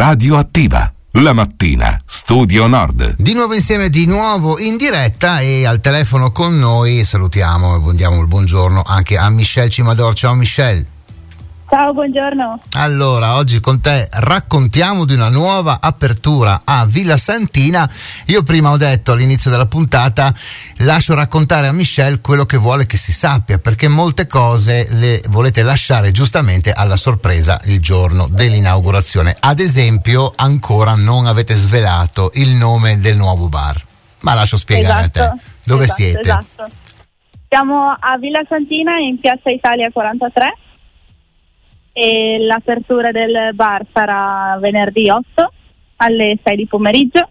Radioattiva. La mattina, Studio Nord. Di nuovo insieme, di nuovo in diretta, e al telefono con noi salutiamo e diamo il buongiorno anche a Michelle Cimador. Ciao Michelle. Ciao, buongiorno. Allora, oggi con te raccontiamo di una nuova apertura a Villa Santina. Io prima ho detto all'inizio della puntata, lascio raccontare a Michelle quello che vuole che si sappia, perché molte cose le volete lasciare giustamente alla sorpresa il giorno dell'inaugurazione. Ad esempio, ancora non avete svelato il nome del nuovo bar. Ma lascio spiegare a te. Dove siete? Esatto. Siamo a Villa Santina in Piazza Italia 43. E l'apertura del bar sarà venerdì 8 alle 6 di pomeriggio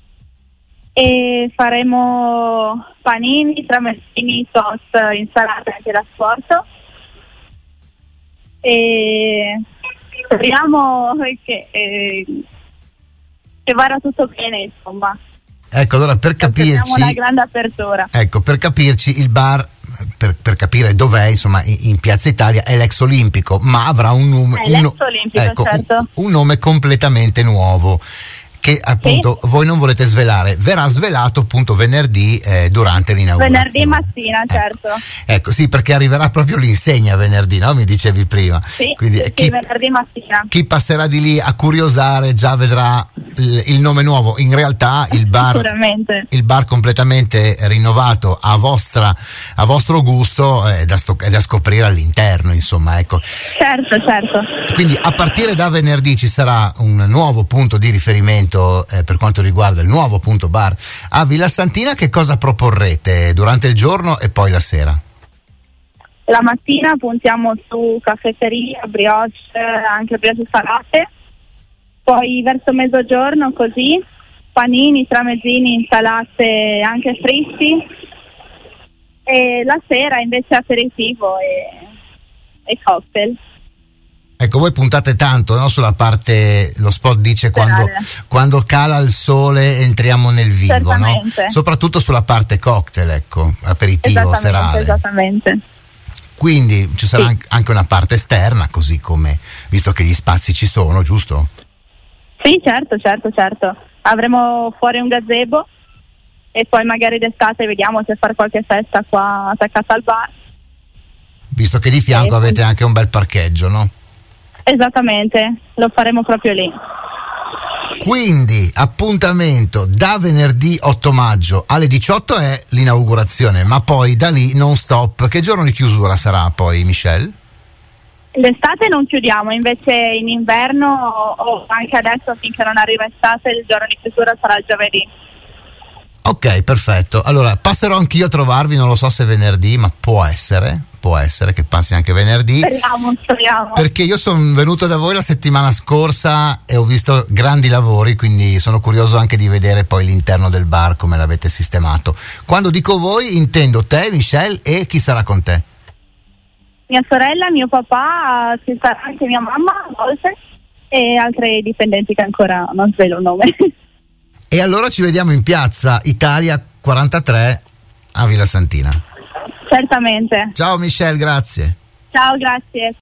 e faremo panini, tramezzini, toast, insalate anche da sport, e speriamo che vada tutto bene, insomma. Ecco, allora per capirci, una grande apertura. Ecco, per capirci, il bar, per capire dov'è, insomma, in Piazza Italia, è l'ex Olimpico, ma avrà un nome, certo. un nome completamente nuovo, che appunto voi non volete svelare. Verrà svelato appunto venerdì durante l'inaugurazione. Venerdì mattina, certo. Ecco, sì, perché arriverà proprio l'insegna venerdì, no? Mi dicevi prima. Sì, quindi sì, venerdì mattina. Chi passerà di lì a curiosare già vedrà il nome nuovo. In realtà il bar completamente rinnovato a vostro gusto è da scoprire all'interno, insomma, ecco. Certo. Quindi a partire da venerdì ci sarà un nuovo punto di riferimento per quanto riguarda il nuovo appunto bar a Villa Santina. Che cosa proporrete durante il giorno e poi la sera? La mattina puntiamo su caffetteria, brioche, anche brioche salate. Poi verso mezzogiorno così, panini, tramezzini, insalate anche fritti, e la sera invece aperitivo e cocktail. Ecco, voi puntate tanto, no, sulla parte, lo spot dice quando cala il sole entriamo nel vivo, no? Soprattutto sulla parte cocktail, ecco, aperitivo, serale. Esattamente. Quindi ci sarà anche una parte esterna, così come, visto che gli spazi ci sono, giusto? Sì, certo. Avremo fuori un gazebo e poi magari d'estate vediamo se fare qualche festa qua attaccata al bar. Visto che di fianco avete anche un bel parcheggio, no? Esattamente, lo faremo proprio lì. Quindi appuntamento da venerdì 8 maggio alle 18 è l'inaugurazione, ma poi da lì non stop. Che giorno di chiusura sarà poi, Michelle? L'estate non chiudiamo, invece in inverno o anche adesso finché non arriva estate il giorno di chiusura sarà il giovedì. Ok, perfetto. Allora passerò anch'io a trovarvi, non lo so se venerdì, ma può essere che passi anche venerdì. Speriamo. Perché io sono venuto da voi la settimana scorsa e ho visto grandi lavori, quindi sono curioso anche di vedere poi l'interno del bar, come l'avete sistemato. Quando dico voi intendo te, Michelle, e chi sarà con te? Mia sorella, mio papà, ci sarà anche mia mamma a volte e altri dipendenti che ancora non svelo il nome. E allora ci vediamo in Piazza Italia 43 a Villa Santina. Certamente. Ciao Michelle, grazie. Ciao, grazie.